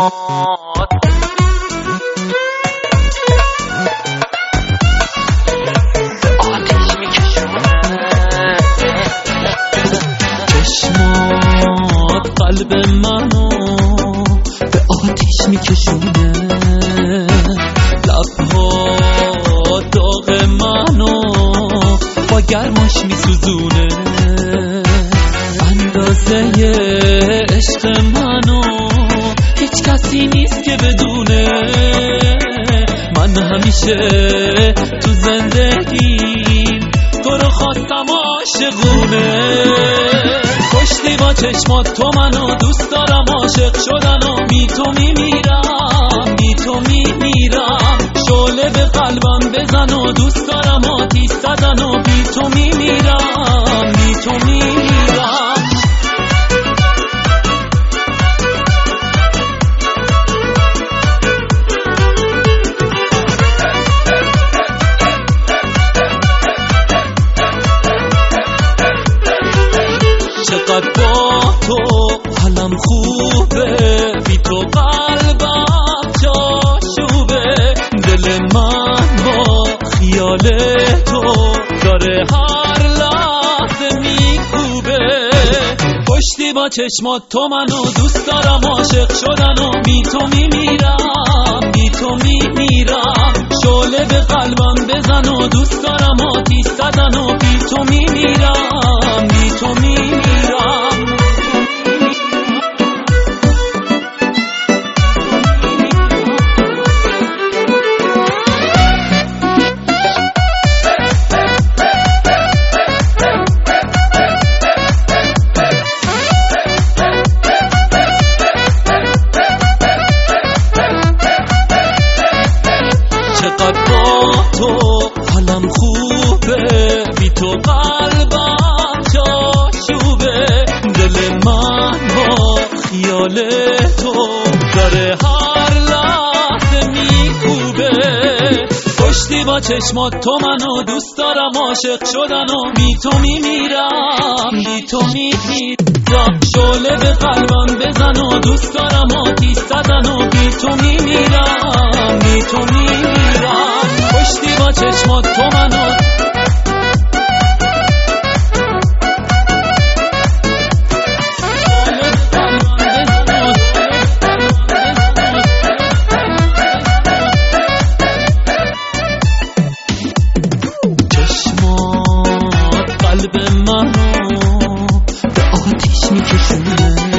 چشمات قلب منو به آتیش میکشونه، لبها داغ منو با گرماش میسوزونه، اندازه عشق منو هیچ کسی نیست که بدونه. من همیشه تو زندگیم تو رو خواستم عاشقونه، کشتی با چشمات تو منو، دوست دارم عاشق شدن و بی تو میمیرم، بی تو میمیرم. شعله به قلبم بزن و دوست دارم آتیش زدن و بی تو میمیرم، بی تو میمیرم. چقدر با تو حالم خوبه، بی تو قلبم جاشوبه، دل من با خیال تو داره هر لحظه میکوبه. کشتی با چشمات تو منو، دوست دارم عاشق شدن و بی تو میمیرم، بی تو میمیرم. شعله به قلبم بزن و دوست دارم آتیش زدن و بی تو میمیرم، بی تو میمیرم. چقدر با تو حالم خوبه، بی تو قلبم جاشوبه، دل من با خیال تو داره هر لحظه میکوبه. کشتی با چشمات تو منو، دوست دارم عاشق شدن و بی تو میمیرم، بی تو میمیرم. شعله به قلبم بزن و دوست دارم آتیش زدن و بی تو میمیرم، بی تو میمیرم. کشتی با چشمات تو منو، چشمات قلب منو به آتیش میکشونه.